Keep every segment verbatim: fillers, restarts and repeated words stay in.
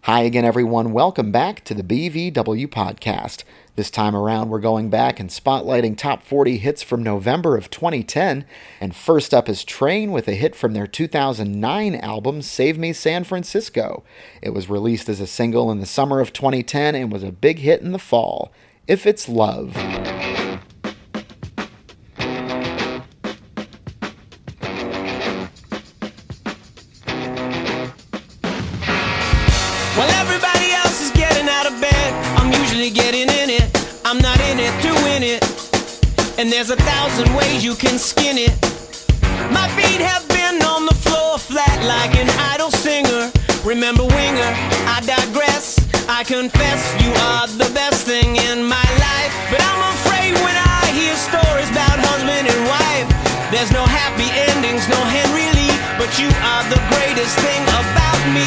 Hi again, everyone. Welcome back to the B V W Podcast. This time around, we're going back and spotlighting top forty hits from November of twenty ten. And first up is Train with a hit from their two thousand nine album, Save Me San Francisco. It was released as a single in the summer of twenty ten and was a big hit in the fall. If It's Love. While everybody else is getting out of bed, I'm usually getting in it. I'm not in it to win it. And there's a thousand ways you can skin it. My feet have been on the floor flat like an idle singer. Remember Winger, I digress. I confess you are the best thing in my life. But I'm afraid when I hear stories about husband and wife, there's no happy endings, no Henry Lee. But you are the greatest thing about me.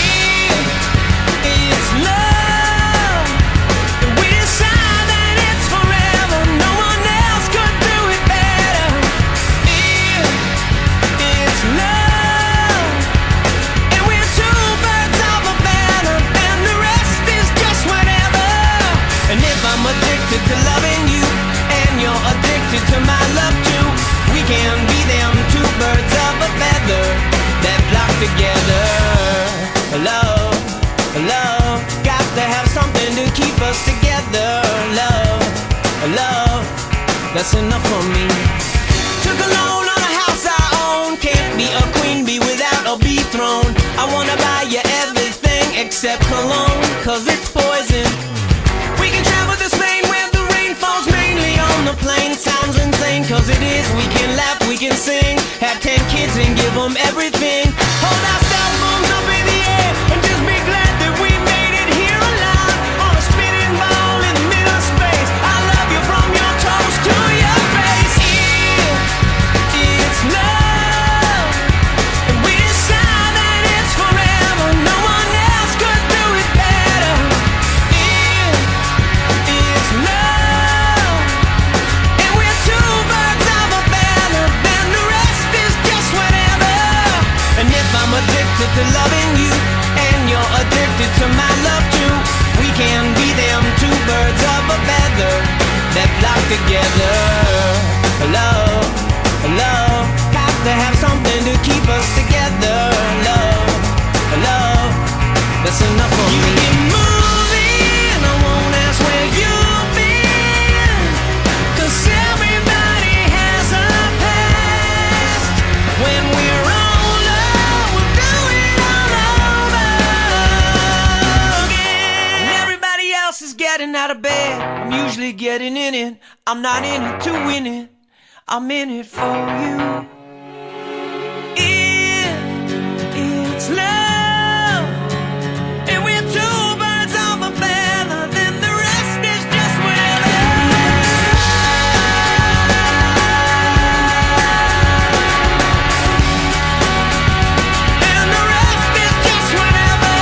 It's love. We decide that it's forever. No one else could do it better. If it's love, and we're two birds of a feather, and the rest is just whatever. And if I'm addicted to loving you, and you're addicted to my love too, we can be them two birds of a feather that flock together. Love. Love, got to have something to keep us together. Love, love, that's enough for me. Took a loan on a house I own. Can't be a queen bee without a bee throne. I wanna buy you everything except cologne, cause it's poison. We can travel to Spain where the rain falls mainly on the plain. Sounds insane, cause it is. We can laugh, we can sing, have ten kids and give them everything. Hold our cell phones up in the air and just be glad we made it here alive on a spinning ball in the middle of space. I love you from your toes to your face. If it's love, and we decide that it's forever, no one else could do it better. If it's love, and we're two birds of a feather, then the rest is just whatever. And if I'm addicted to loving you, you're addicted to my love too, we can be them two birds of a feather that flock together. Love, love, got to have something to keep us together. Love, love, that's enough for me. You keep moving, I won't ask where you've been, cause everybody has a past. When we're is getting out of bed, I'm usually getting in it. I'm not in it to win it, I'm in it for you. If it's love, and we're two birds of a feather, then the rest is just whatever. And the rest is just whatever.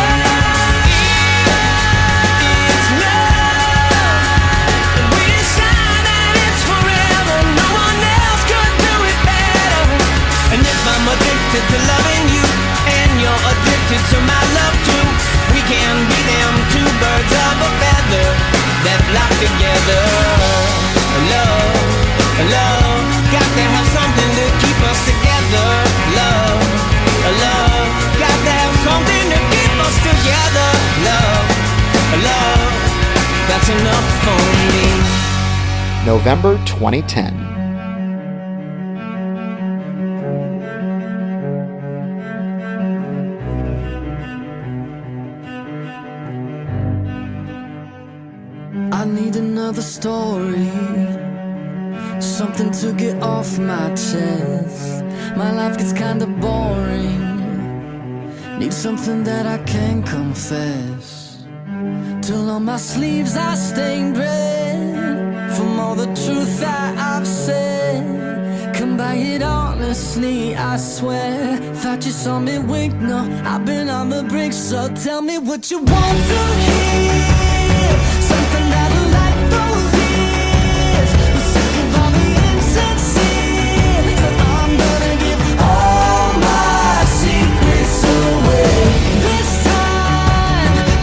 It's love, and we decide that it's forever. No one else could do it better. And if I'm addicted to loving you, and you're addicted to my love too, we can be them two birds of a feather that flock together. Love, love, got to have something to keep us together. Love, love, got to have something to keep us together. Love, love, that's enough for me. November twenty ten. I need another story, something to get off my chest. My life gets kinda boring, need something that I can confess. Till on my sleeves I stained red from all the truth that I've said. Come by it honestly, I swear. Thought you saw me wink, no, I've been on the brink. So tell me what you want to hear, something that'll light those ears. I'm sick of all the insincere, so I'm gonna give all my secrets away. This time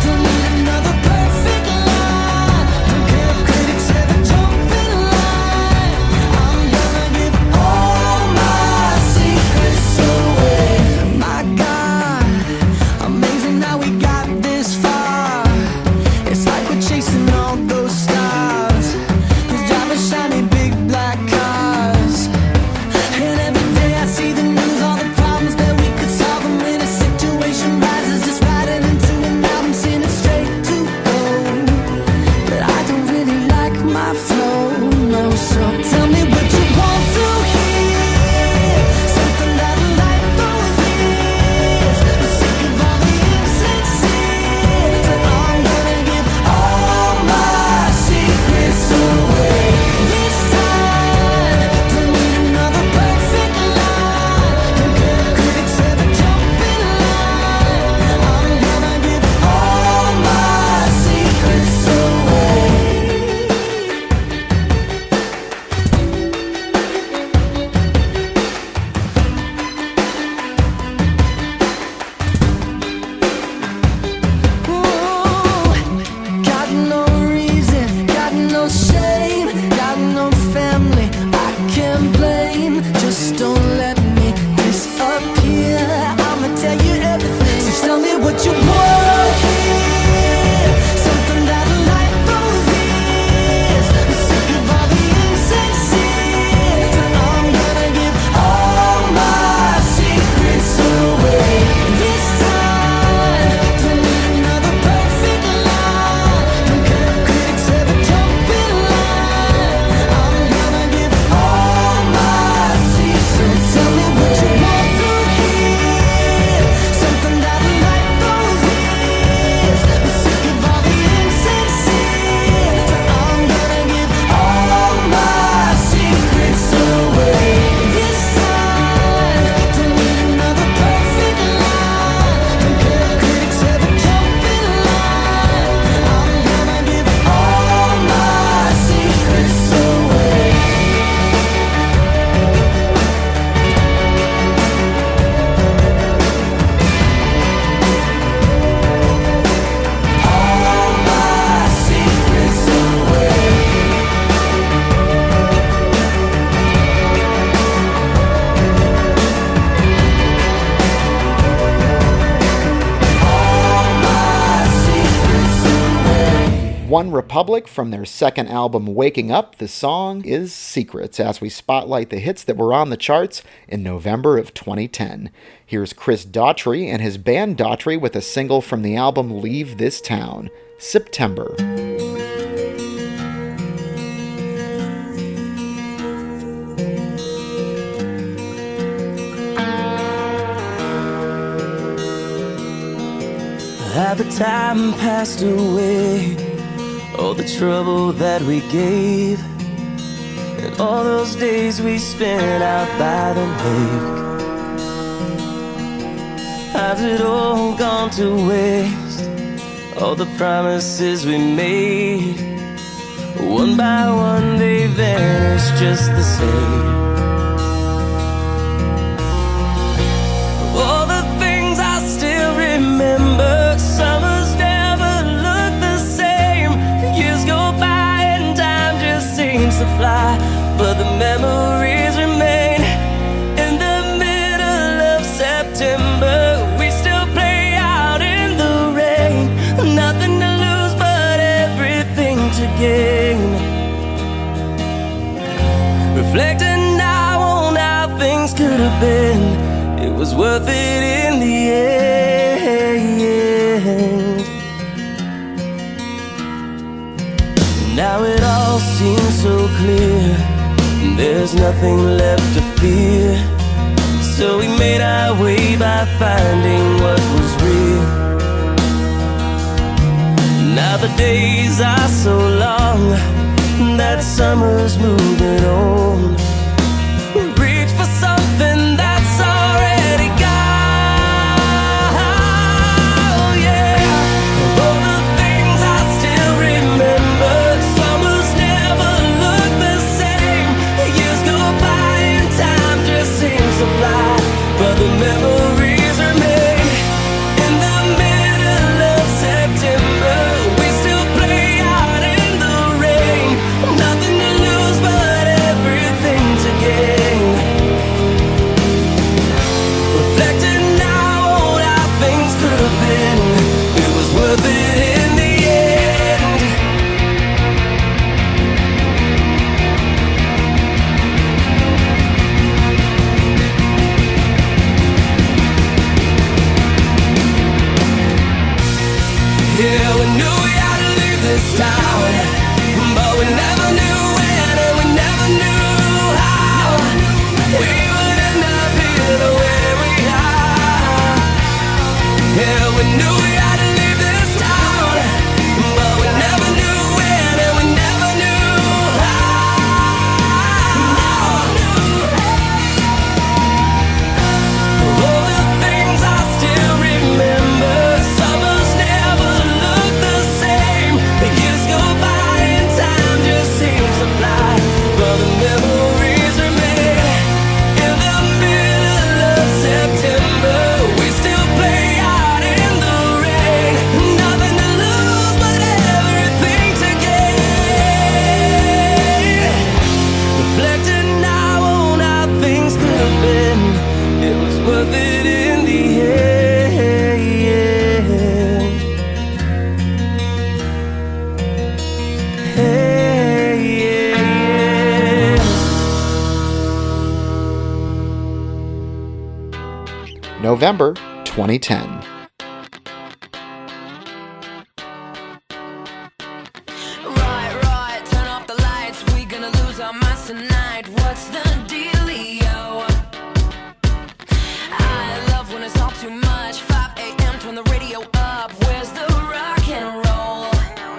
One Republic, from their second album, Waking Up, the song is Secrets, as we spotlight the hits that were on the charts in November of twenty ten. Here's Chris Daughtry and his band Daughtry with a single from the album Leave This Town, September. Had the time passed away, all the trouble that we gave, and all those days we spent out by the lake, has it all gone to waste? All the promises we made, one by one they vanished just the same. All the things I still remember, summers never look the same. Years go by and time just seems to fly, but the memories remain. In the middle of September, we still play out in the rain. Nothing to lose but everything to gain. Reflecting now on how things could have been, it was worth it in the end. Now it all seems so clear, there's nothing left to fear. So we made our way by finding what was real. Now the days are so long, that summer's moving on. Reach for something that's already gone, yeah. All the things I still remember, summers never look the same. Years go by and time just seems to fly, but the memories remain. In the middle of September, we still play out in the rain. Nothing to lose but everything to gain. Reflecting now on how things could have been, it was worth it in the end. Yeah, we knew we had to leave this town, but we never knew when and we never knew how we would end up here the way we are. Yeah, we knew we had to leave this town, but we never knew when and we never knew how. All the things I still remember, summers never look the same. Years go by and time just seems to fly, but the memories remain. In the middle of September, we still play out in the rain. Nothing to lose but everything to gain. Reflecting now on how things could have been, it was worth it in the end. Hey, yeah. November twenty ten. Right, right, turn off the lights. We gonna lose our minds tonight. What's the dealio? I love when it's all too much. five a.m. turn the radio up. Where's the rock and roll?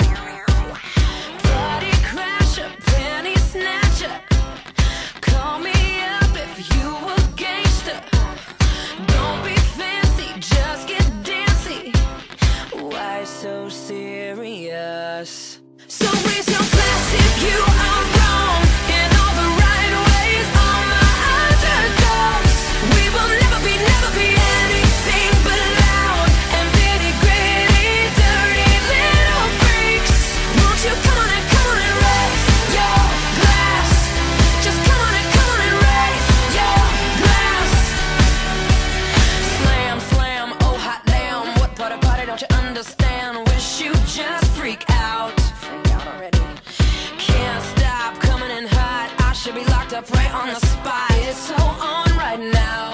Party crasher, penny snatcher. Call me up if you a gangster. Don't be fancy, just get dancy. Why so serious? So raise your glass if you are wrong in all the right ways. All my underdogs, we will never be, never be anything but loud and nitty gritty, dirty little freaks. Won't you come on and come on and raise your glass? Just come on and come on and raise your glass. Slam, slam, oh hot damn. What part of party don't you understand? Wish you just freak out. on the spot. It's so on right now.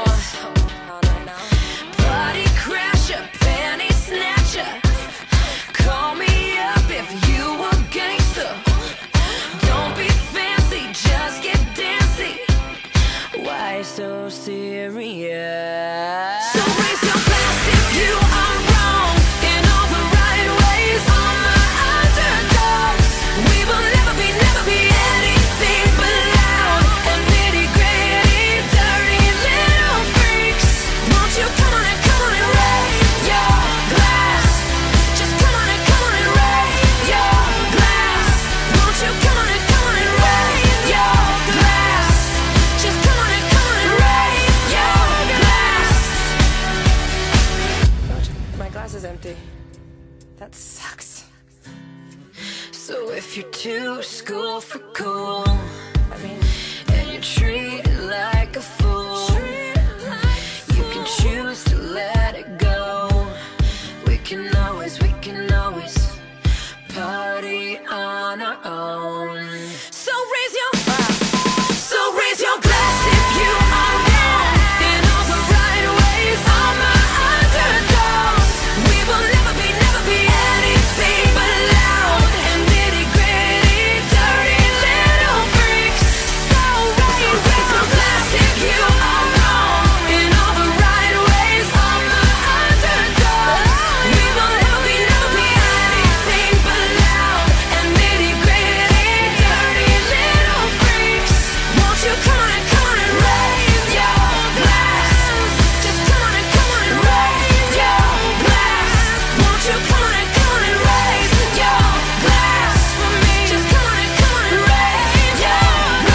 Party crasher, panty snatcher. Call me up if you a gangster. Don't be fancy, just get dancy. Why so serious? So raise your glass if you are wrong in all the right ways. On the underdogs, we will never be, never be anything but loud and nitty gritty, dirty little freaks. Won't you come on and come on and raise your glass? Just come on and come on and raise your glass. Won't you come on and come on and raise your glass? Just come on and come on and raise your glass. My glass is empty. That sucks. So if you're too school for cool, I mean, and you're treated like a fool, you can choose to let it go. We can always, we can always party on our own. So raise your So raise your glass if you are wrong in all the right ways. On the underdogs, we will never be, never be anything but loud and nitty gritty, dirty little freaks. So raise, raise your glass if you are wrong in all the right ways. On the underdogs, we will never be, never be anything but loud and nitty gritty, dirty little freaks. Won't you come on and come on and raise your glass? Just come on and come on and raise your glass. Won't you come on and come on and raise your glass for me? Just come on and come on and raise your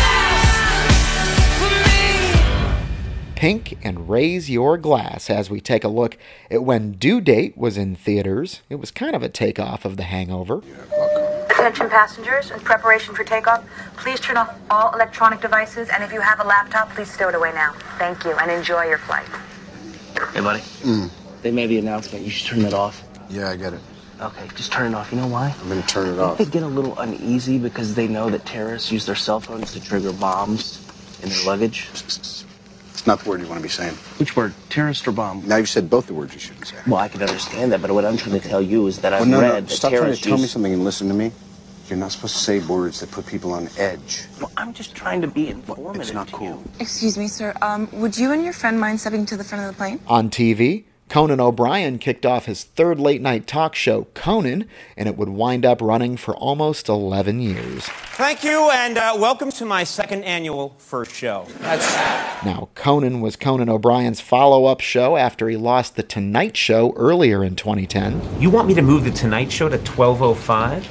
glass for me. Pink and Raise Your Glass as we take a look at when Due Date was in theaters. It was kind of a takeoff of The Hangover. Attention passengers, in preparation for takeoff, please turn off all electronic devices, and if you have a laptop, please stow it away now. Thank you, and enjoy your flight. Hey, buddy. They made the announcement. You should turn it off. Yeah, I get it. Okay, just turn it off. You know why? I'm gonna turn it off. They get a little uneasy because they know that terrorists use their cell phones to trigger bombs in their luggage. It's not the word you want to be saying. Which word? Terrorist or bomb? Now you said both the words you shouldn't say. Well, I can understand that, but what I'm trying to tell you is that I've Well, no, read no, that stop trying to terrorists tell me use... something and listen to me. You're not supposed to say words that put people on edge. Well, I'm just trying to be informative It's not to cool. you. Excuse me, sir. Um, would you and your friend mind stepping to the front of the plane? On T V, Conan O'Brien kicked off his third late-night talk show, Conan, and it would wind up running for almost eleven years. Thank you, and uh, welcome to my second annual first show. That's... Now, Conan was Conan O'Brien's follow-up show after he lost The Tonight Show earlier in twenty ten. You want me to move The Tonight Show to twelve oh five?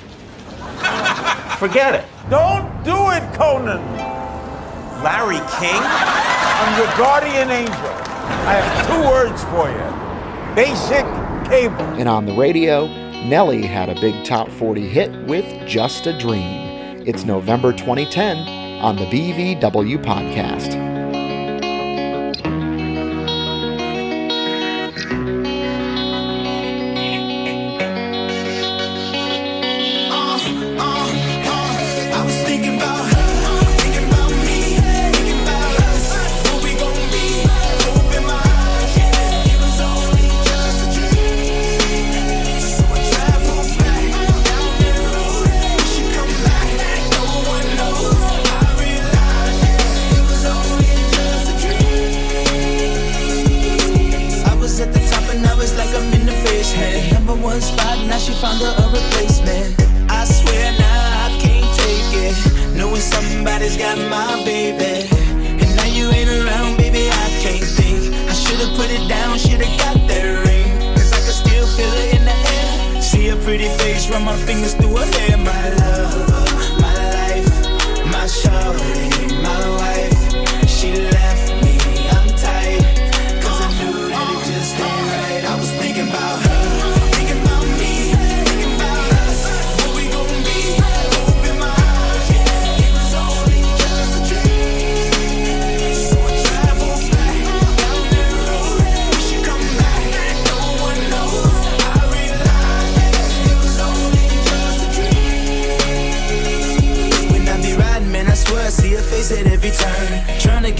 Forget it. Don't do it, Conan. Larry King? I'm your guardian angel. I have two words for you. Basic cable. And on the radio, Nelly had a big top forty hit with Just a Dream. It's November twenty ten on the B V W podcast. I was thinking about her, thinking about me, thinking about us. What we gon' be? Open my eyes, yeah. It was only just a dream. So I travel back down that road. We should come back, no one knows. I realize, yeah, it was only just a dream. I was at the top and I was like I'm in the basement. Number one spot, now she found her a replacement. I swear now I can't take it, knowing somebody's got my baby. And now you ain't around, baby, I can't think. I should've put it down, should've got that ring. Cause I can still feel it in the air. See her pretty face, run my fingers through her hair. My love, my life, my shawty, my wife. She left me, I'm tight, cause I knew that it just ain't right. I was thinking about her, thinking about me, thinking about us. What we gon' be? Open my eyes, yeah. It was only just a dream. So I travel back down that road. We should come back, no one knows. I realize, yeah, it was only just a dream. When I be riding, man, I swear I see her face at every turn.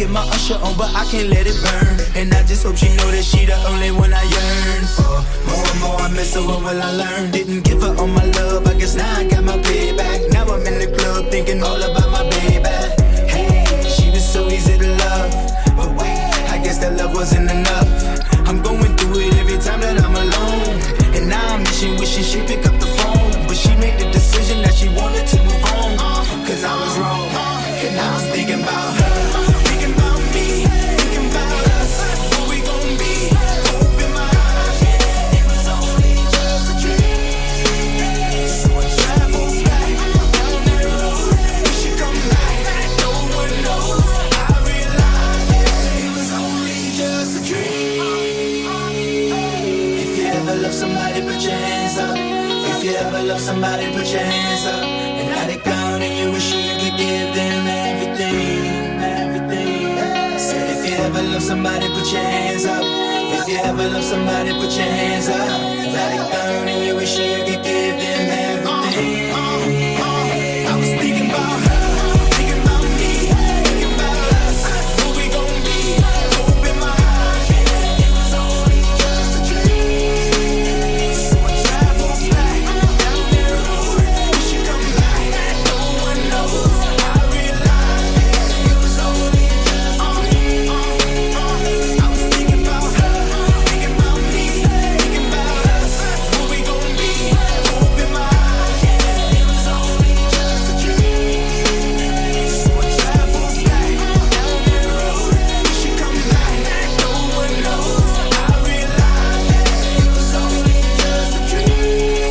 put my Usher on, but I can't let it burn. And I just hope she know that she the only one I yearn for. More and more I miss her, what will I learn? Didn't give her all my love, I guess now I got my payback. Now I'm in the club thinking all about my baby. Hey, she was so easy to love, but wait, I guess that love wasn't enough. I'm going through it every time that I'm alone, and now I'm wishing, wishing she'd pick up the phone. But she made the decision that she wanted to move on, cause I was wrong, and I was thinking about her. Thinking about me, thinking about us, what we gon' be. Open my eyes, yeah, it was only just a dream. So I traveled back down that road, we should come back. No one knows, I realized, yeah, it was only just a dream. If you ever love somebody, put your hands up. If you ever love somebody, put your hands up. And now they're gone and you wish you could give them everything, everything. Said if you ever love somebody, put your hands up. If you ever love somebody, put your hands up. Now they're gone and you wish you could give them everything. I was thinking about her, thinking about me, thinking about us, what we gon' be. Open my eyes, yeah, it was only just a dream. So I traveled back down that road, we should come back. No one knows, I realized, yeah, it was only just a dream. I was thinking about her, thinking about me, thinking about us, what we gon' be. Open my eyes, yeah, it was only just a dream. So I traveled back down that road, we should come back. No one knows, I realized, yeah, it was only just a dream.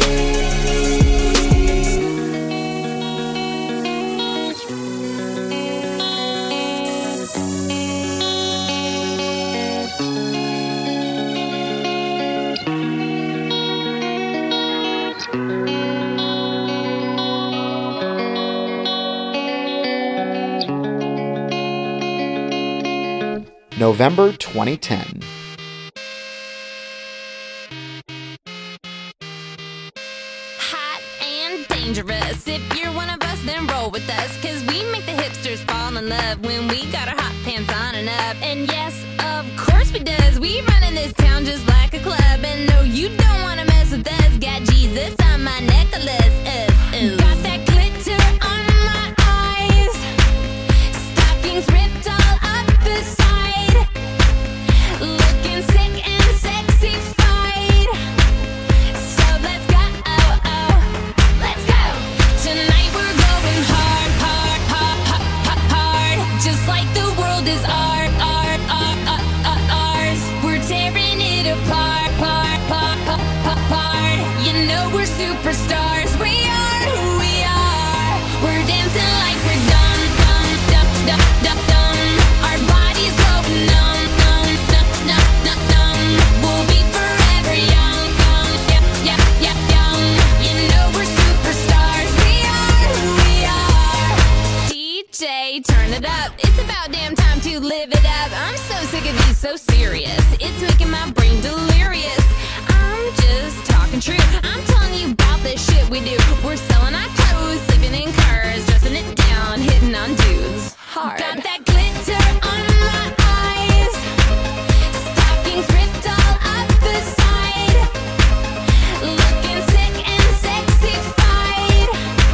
November twenty ten. Hot and dangerous. If you're one of us, then roll with us. Cause we make the hipsters fall in love when we got our hot pants on and up. And yes, of course we does. We run in this town just like a club. And no, you don't wanna mess with us. Got Jesus on my necklace. Uh, uh. Got that glitter on my eyes. Stockings ripped all up the side. Looking sick and sexy-fied. So let's go, oh, oh, let's go. Tonight we're going hard, hard, hard, hard, hard. Just like the world is art, art, art, art, art, ours. We're tearing it apart, part, part, part, part, part. You know we're superstars. We are who we are. We're dancing like we're dumb, dumb, dumb, dumb, dumb, dumb. Our bodies going numb, numb, numb, numb, numb, numb. We'll be forever young, young, yeah, yeah, yeah, young. You know we're superstars. We are who we are. D J, turn it up. It's about damn time to live it up. I'm so sick of you so serious. It's making my brain delirious. I'm just talking true. I'm telling you about the shit we do. We're selling our clothes, sleeping in cars, dressing it down, hitting on dudes hard. Got that glitter on my eyes. Stockings ripped all up the side. Looking sick and sexy-fied.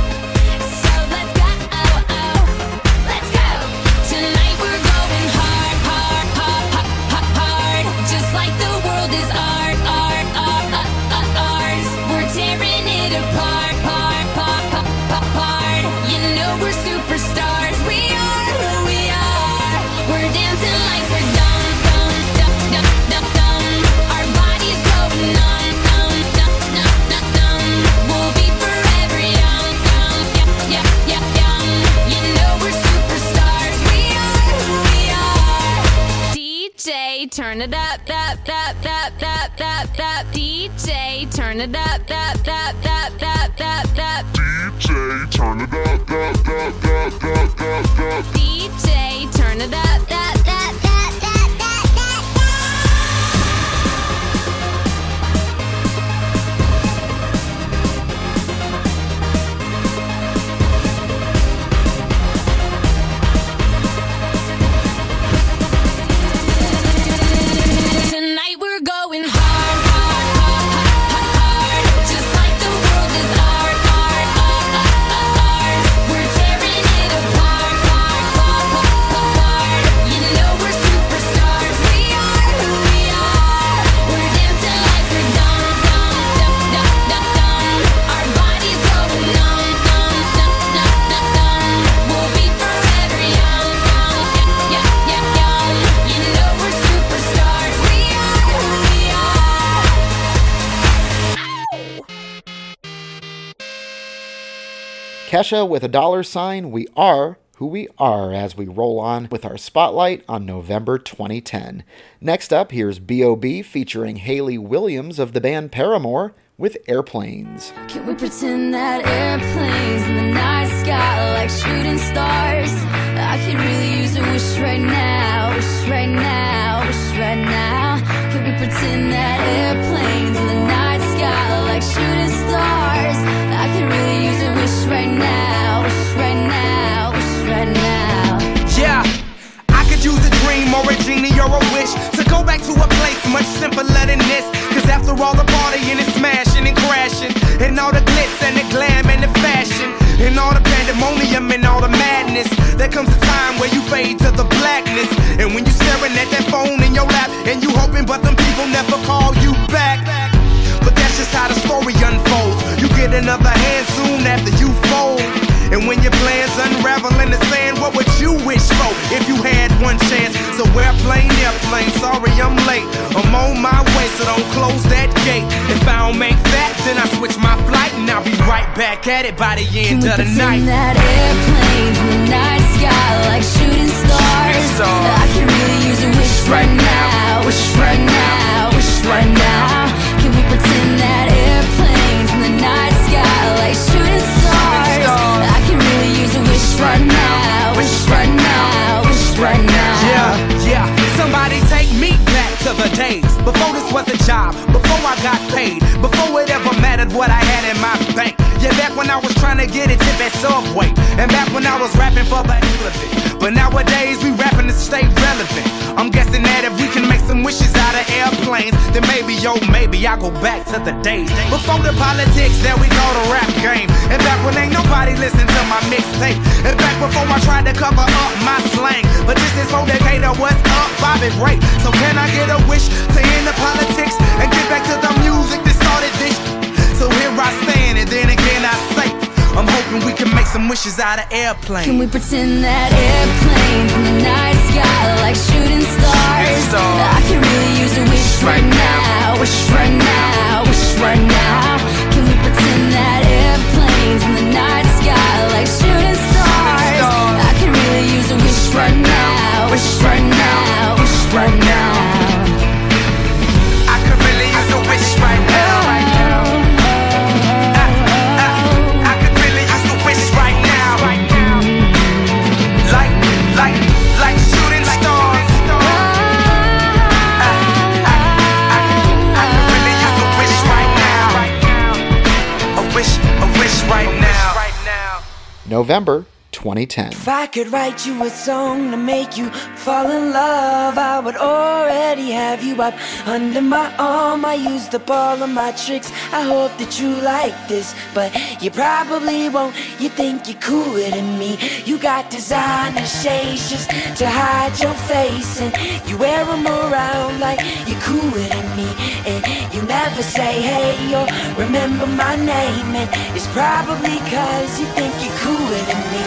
So let's go, oh, oh, let's go. Tonight we're going hard, hard, hard, hard, hard, hard. Just like the world is art, art, art, art, art, ours. We're tearing it apart, part, part, part, part, part. You know we're superstars. We are who we are. We're dancing like we're dumb, dumb, dumb, dumb, dumb, dumb. Our bodies go numb, numb, numb, numb, numb, numb. We'll be forever young, young, yeah, yeah, yeah, young. You know we're superstars. We are who we are. D J, turn it up, up, up, up, up, up, up. D J, turn it up, up, up, up, up, up, up. D J, turn it up, up, up, up, up, up, up. D J, turn it up, up, up, up, up, up, up. Kesha with a dollar sign, We Are Who We Are, as we roll on with our spotlight on November twenty ten. Next up, here's B O B featuring Hayley Williams of the band Paramore with Airplanes. Can we pretend that airplanes in the night sky like shooting stars? I could really use a wish right now, wish right now, wish right now. Can we pretend that airplanes in the night sky like shooting stars? I could really use a wish right now, wish right now, wish right now. Yeah, I could use a dream or a genie or a wish to go back to a place much simpler than this. Cause after all the partying and smashing and crashing, and all the glitz and the glam and the fashion, and all the pandemonium and all the madness, there comes a time where you fade to the blackness. And when you're staring at that phone in your lap, and you hoping but them people never call you back. But that's just how the story unfolds. You get another hand soon after you fold. And when your plans unravel in the sand, what would you wish for if you had one chance? So airplane, airplane, sorry I'm late. I'm on my way, so don't close that gate. If I don't make that, then I switch my flight, and I'll be right back at it by the end of the night. Can we pretend that airplanes in the night sky like shooting stars? I can really use a wish right now, wish right now, wish right now. Can we pretend that airplanes in the night sky like shooting stars? I can really use a wish right now, wish right now, wish right now. Yeah, yeah, somebody take me back to the days before this was a job, before I got paid, before it ever mattered what I had in my bank. Yeah, back when I was trying to get a tip at Subway, and back when I was rapping for the elephant. But nowadays we rapping to stay relevant. I'm guessing that if we can make some wishes out of airplanes, then maybe, yo, maybe I'll go back to the days before the politics that we call the rap game. And back when ain't nobody listened to my mixtape. And back before I tried to cover up my slang. But this is for Decatur, what's up, Bobby Ray? So can I get a wish to end the politics and get back to the music that started this? So here I stand, and then again I say, I'm hoping we can make some wishes out of airplanes. Can we pretend that airplanes in the night sky like shooting stars? I can really use a wish right now, wish right now, wish right now. Can we pretend that airplanes in the night sky like shooting stars? I can really use a wish right now, wish right now, wish right now. I could really use a wish right now. November twenty ten. If I could write you a song to make you fall in love, I would already have you up under my arm. I used up all of my tricks, I hope that you like this, but you probably won't. You think you're cooler than me. You got designer shades just to hide your face, and you wear them around like you're cooler than me. And you never say hey or remember my name, and it's probably cause you think you're cooler than me.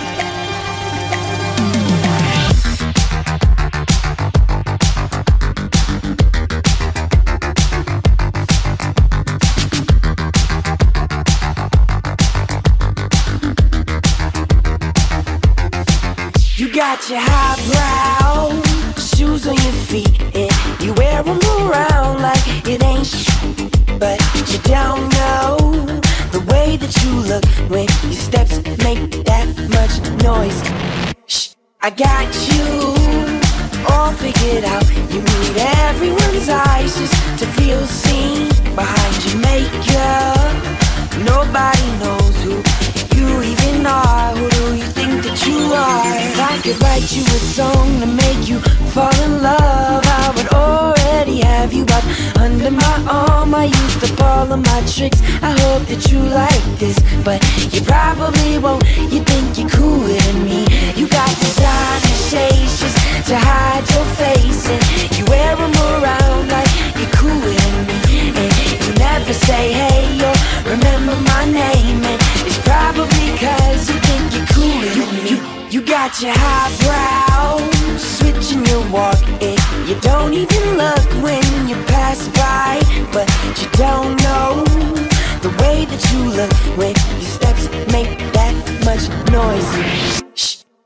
You got your highbrow shoes on your feet, and you wear them around like it ain't sh**, but you don't know the way that you look when your steps make that much noise. Shh, I got you all figured out. You need everyone's eyes just to feel seen behind your makeup. Nobody knows who you even are. Who do you think that you are? If I could write you a song to make you fall in love, I would already have you up under my arm. I used up all of my tricks, I hope that you like this, but you probably won't. You think you're cooler than me. You got designer shades just to hide your face, and you wear them around like you're cooler than me. And you never say hey or remember my name, and it's probably cause you think you're cooler than me. You, you got your highbrow switching your walk, and you don't even look when you pass by, but you don't know the way that you look when your steps make that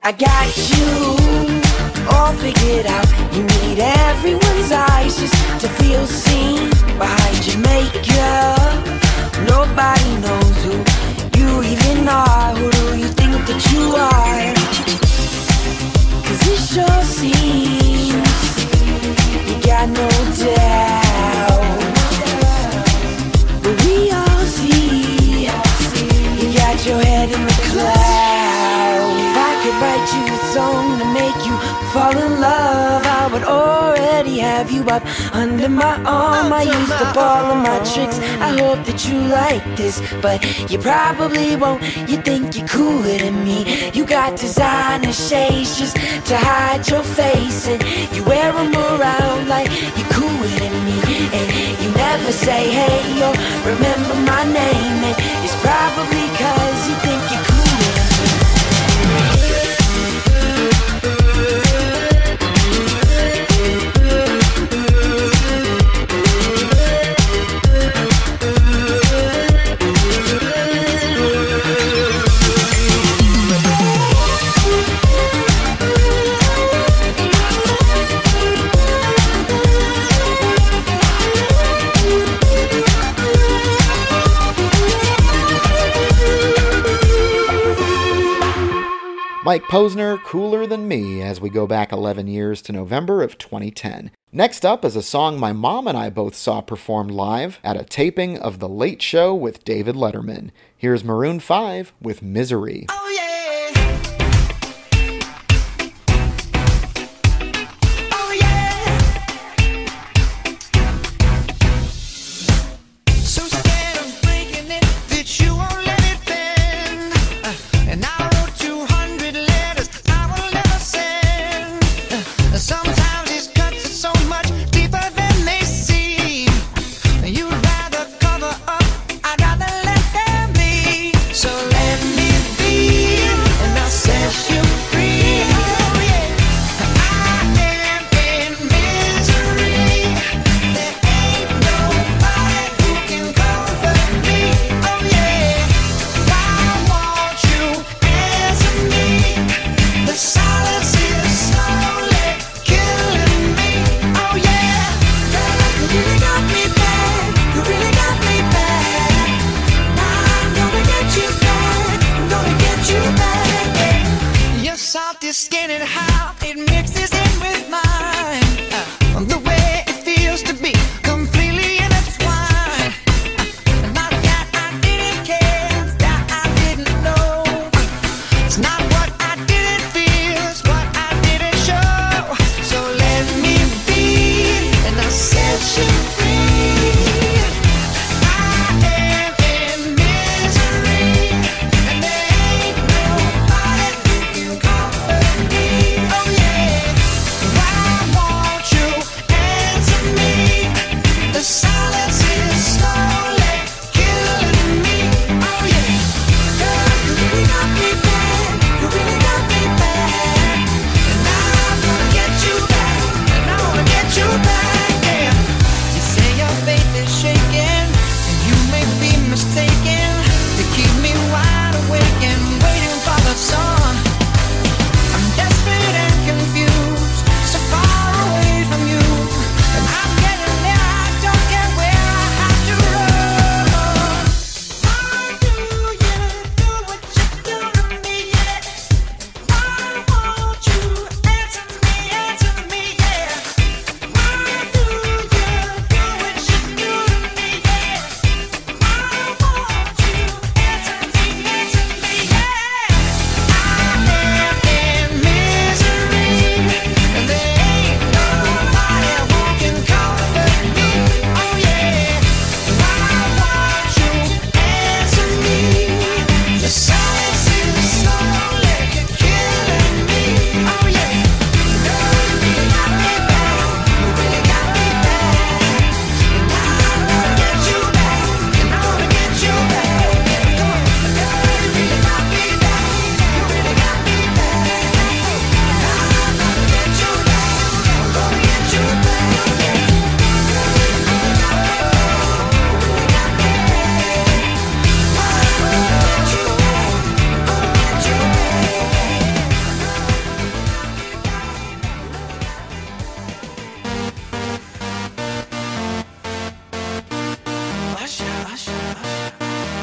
I got you all figured out. You need everyone's eyes just to feel seen. Behind your makeup, nobody knows who you even are. Who do you think that you are? Cause it sure seems you got no doubt. But we all see you got your head in the clouds. If I could write you a song to make you fall in love, I would already have you up under my arm. I used up all of my tricks, I hope that you like this, but you probably won't. You think you're cooler than me. You got designer shades just to hide your face, and you wear them around like you're cooler than me. And you never say hey or remember my name, and it's probably cause you think you're cooler. Mike Posner, Cooler Than Me, as we go back eleven years to November of twenty ten. Next up is a song my mom and I both saw performed live at a taping of The Late Show with David Letterman. Here's Maroon five with Misery. Oh yeah. Me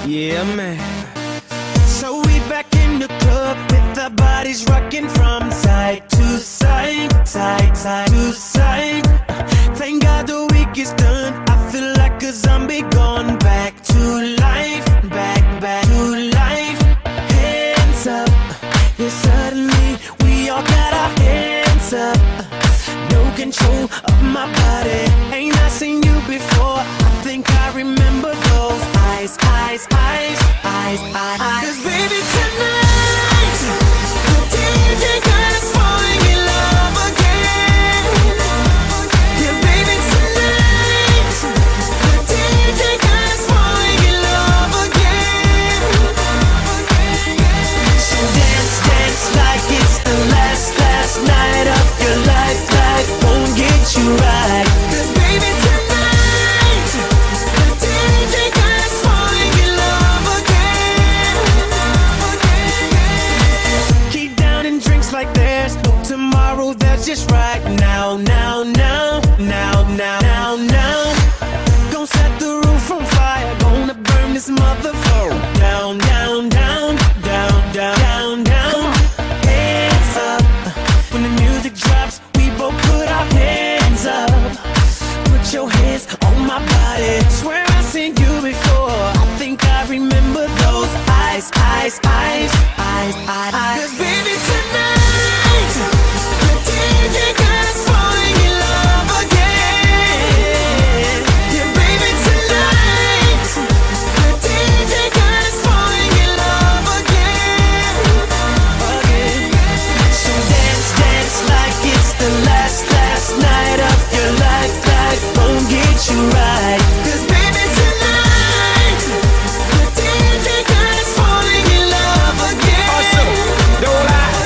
Yeah, man. So we back in the club with our bodies rocking from side to side, side, side to side. Thank God the week is done. I feel like a zombie gone back to life, back, back to life. Hands up, yeah, suddenly we all got our hands up. No control of my body. Ain't I seen you before? I think I remember those eyes, eyes, eyes, eyes, eyes, eyes. 'Cause baby tonight, the D J got us falling in love again. Yeah, baby tonight, the D J got us falling in love again. So dance, dance like it's the last, last night of your life. Life won't get you right. 'Cause baby tonight, the D J got us falling in love again. Keep downing drinks like there's no tomorrow. That's just right now, now, now, now, now, now, now. Gonna set the roof on fire. Gonna burn this motherfucker down, down, down, down, down, down, down. Hands up when the music drops. We both put our hands up. Put your hands on my body. Swear I've seen you before. I think I remember those eyes, eyes, eyes, eyes, eyes, eyes. 'Cause baby tonight, the D J got us falling in love again. Yeah, baby tonight, the D J got us falling in love again, again. So dance, dance like it's the last, last night of your life. Life won't get you right. 'Cause baby tonight, the D J got us falling in love again. Awesome. Don't lie.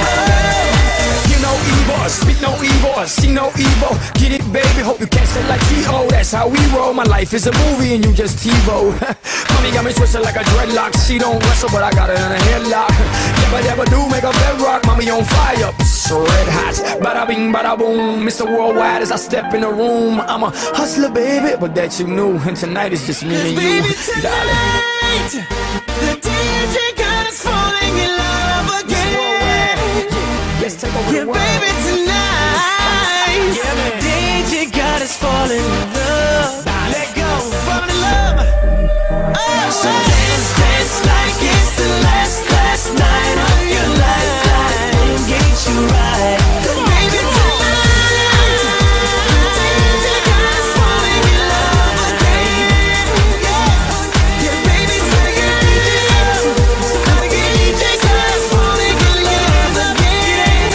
You know evil, speak no evil, see no evil. Get it, baby, hope you catch that like T O. That's how we roll. My life is a movie and you just TiVo. Mommy got me twisted like a dreadlock. She don't wrestle, but I got her in a headlock. Never, never do make a bedrock. Mommy on fire, so red hot. Bada bing, bada boom. Mister Worldwide as I step in the room. I'm a hustler, baby, but that you knew. And tonight is just me and you, Baby darling. tonight, the D J got us falling in love again. Let's take over Yeah, the world. baby tonight, Yeah, man. the D J got us falling in love. Let go, falling in love. Oh, so dance, dance like it's the last, last night of your life. Life won't get you right. 'Cause baby tonight, the D J got us falling in love again. Yeah, yeah, baby tonight, the D J got us falling in love again.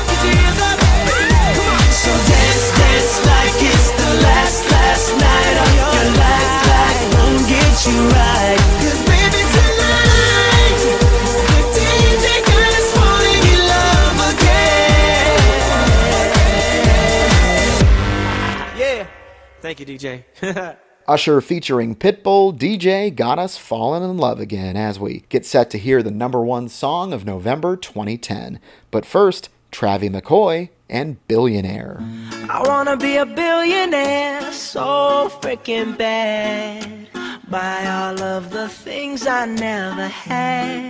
So dance, dance like it's the last, last night of your life. Life won't get you right. 'Cause baby tonight, the D J got us falling in love again. Yeah. Thank you, D J. Usher featuring Pitbull, D J got us falling in love again as we get set to hear the number one song of November twenty ten. But first, Travie McCoy and Billionaire. I wanna be a billionaire so freaking bad. Buy all of the things I never had.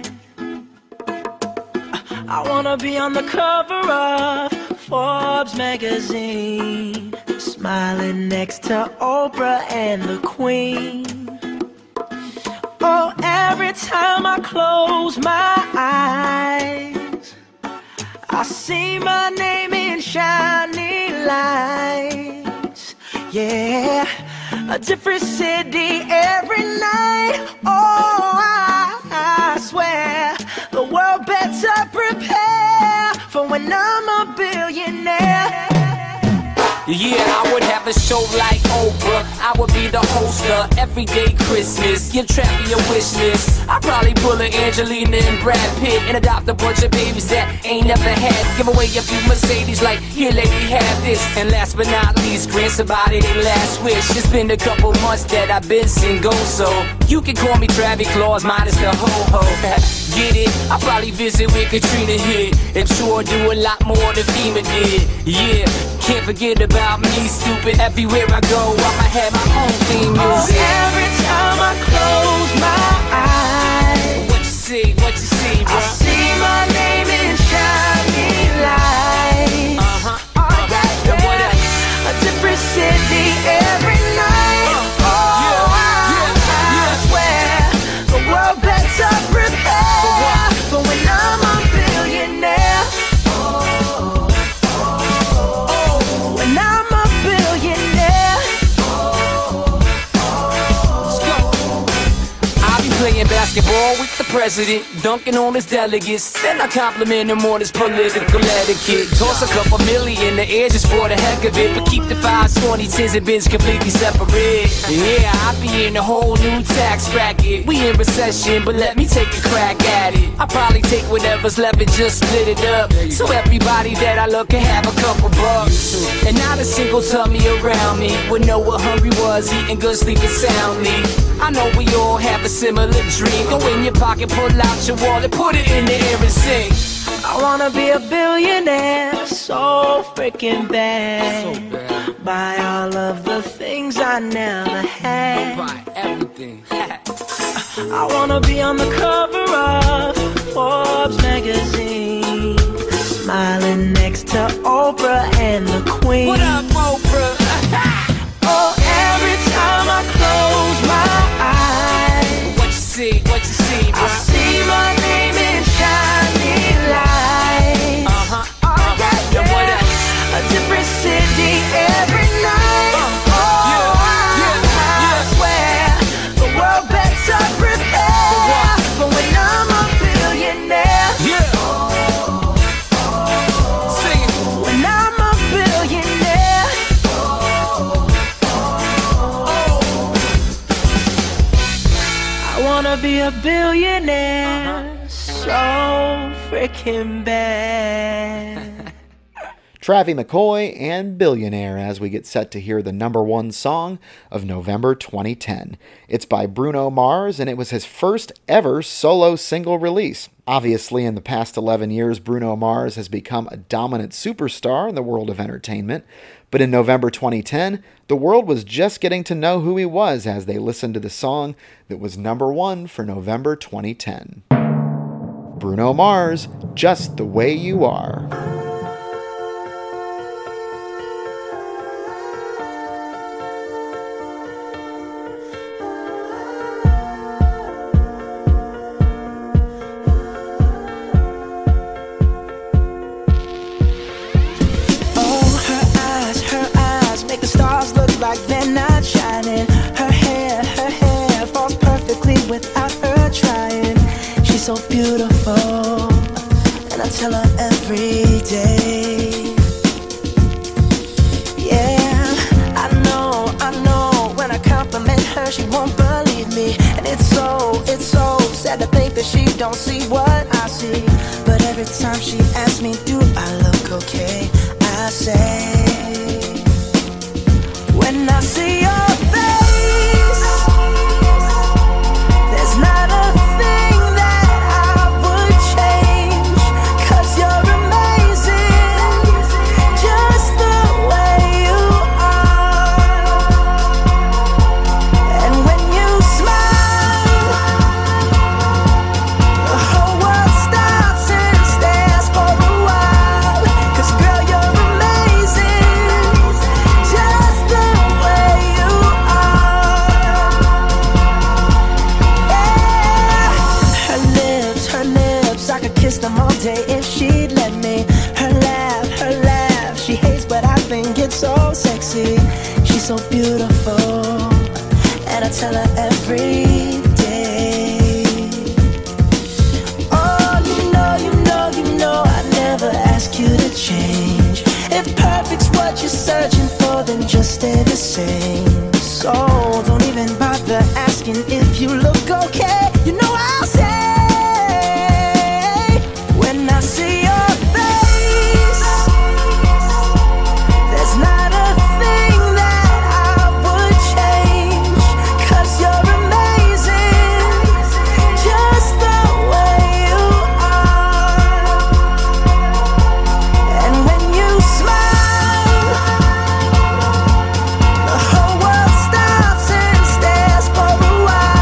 I wanna be on the cover of Forbes magazine, smiling next to Oprah and the Queen. Oh, every time I close my eyes, I see my name in shining lights. Yeah, a different city every night. Oh, I, I swear the world better prepare for when I'm a billionaire. Yeah, I would have a show like Oprah. I would be the host of Everyday Christmas. Give Travie a wish list. I'd probably pull a Angelina and Brad Pitt and adopt a bunch of babies that ain't never had. Give away a few Mercedes like, here lady, have this. And last but not least, grant somebody their last wish. It's been a couple months that I've been single, so you can call me Travie Claus minus the ho-ho. Get it? I'll probably visit where Katrina hit and sure do a lot more than FEMA did. Yeah, can't forget about me, stupid. Everywhere I go, I'ma have my own theme music. Oh, every time I close my playing basketball with the president, dunking on his delegates. Then I compliment him on his political etiquette. Toss a couple million in the air just for the heck of it, but keep the fives, twenty, tens, and bins completely separate. Yeah, I be in a whole new tax bracket. We in recession, but let me take a crack at it. I probably take whatever's left and just split it up, so everybody that I love can have a couple bucks. And not a single tummy around me would know what hungry was, eating good, sleeping soundly. I know we all have a similar dream. Go in your pocket, pull out your wallet, put it in the air and sing. I wanna be a billionaire, so freaking bad. So bad. Buy all of the things I never had. Buy everything. I wanna be on the cover of Forbes magazine, smiling next to Oprah and the Queen. What up, Oprah? Oh, every time I close my eyes, what you see, what you see, bro? I see my name in shining lights. Uh-huh, oh, uh-huh. yeah, yeah. And what else? A different city every night. Uh, oh, yeah, yeah, I yeah. swear the world better prepare for when I'm a billionaire. Yeah. Sing it. When I'm a billionaire. I wanna be a billionaire, so freaking bad. Travie McCoy and Billionaire as we get set to hear the number one song of November twenty ten. It's by Bruno Mars, and it was his first ever solo single release. Obviously, in the past eleven years, Bruno Mars has become a dominant superstar in the world of entertainment. But in November twenty ten, the world was just getting to know who he was as they listened to the song that was number one for November twenty ten. Bruno Mars, Just the Way You Are. Like they're not shining. Her hair, her hair falls perfectly without her trying. She's so beautiful, and I tell her every day. Yeah, I know, I know. When I compliment her, she won't believe me, and it's so, it's so sad to think that she don't see what I see. But every time she asks me, do I look okay? I say, when I see your face, there's not a thing that I would change, 'cause you're amazing, just the way you are. And when you smile, the whole world stops and stares for a while, 'cause girl, you're amazing, just the kiss them all day if she'd let me. Her laugh, her laugh, she hates but I think it's so sexy. She's so beautiful, and I tell her every day. Oh, you know, you know, you know I never ask you to change. If perfect's what you're searching for, then just stay the same. So don't even bother asking if you look okay. You know I'll say, when I see your face, there's not a thing that I would change, 'cause you're amazing, just the way you are. And when you smile, the whole world stops and stares for a while.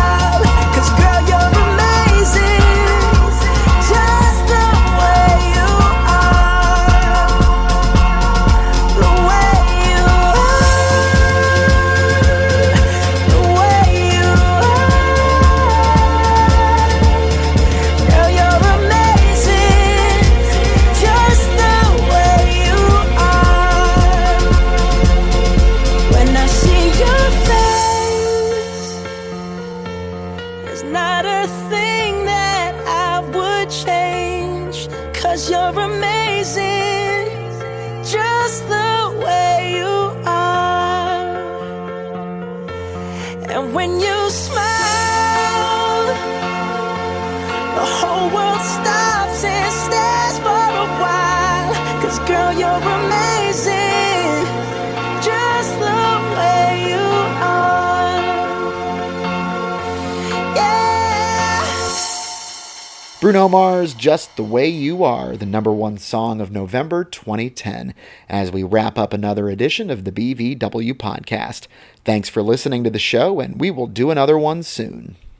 There's not a thing that I would change, 'cause you're amazing, just the way you are. And when you smile, the whole world stops and stares for a while. 'Cause girl, you're amazing, just the way you are. Yeah. Bruno Mars, Just the Way You Are, the number one song of November twenty ten, as we wrap up another edition of the B V W podcast. Thanks for listening to the show, and we will do another one soon.